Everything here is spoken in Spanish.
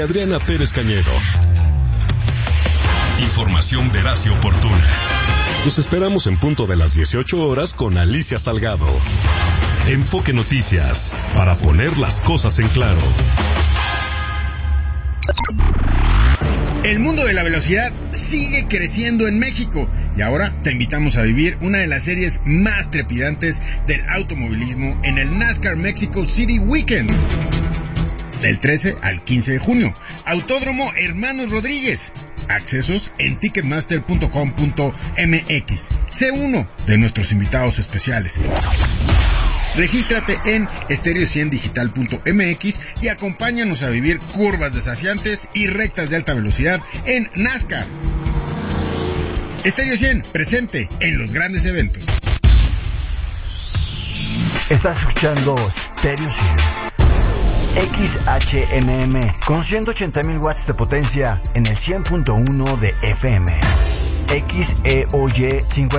Adriana Pérez Cañedo. Información veraz y oportuna. Los esperamos en punto de las 18 horas con Alicia Salgado. Enfoque Noticias, para poner las cosas en claro. El mundo de la velocidad sigue creciendo en México y ahora te invitamos a vivir una de las series más trepidantes del automovilismo en el NASCAR Mexico City Weekend. Del 13 al 15 de junio, Autódromo Hermanos Rodríguez. Accesos en ticketmaster.com.mx. Sé uno de nuestros invitados especiales. Regístrate en stereo100digital.mx y acompáñanos a vivir curvas desafiantes y rectas de alta velocidad en NASCAR. Stereo 100, presente en los grandes eventos. Estás escuchando Stereo 100. XHMM con 180,000 watts de potencia en el 100.1 de FM. XEOY 50.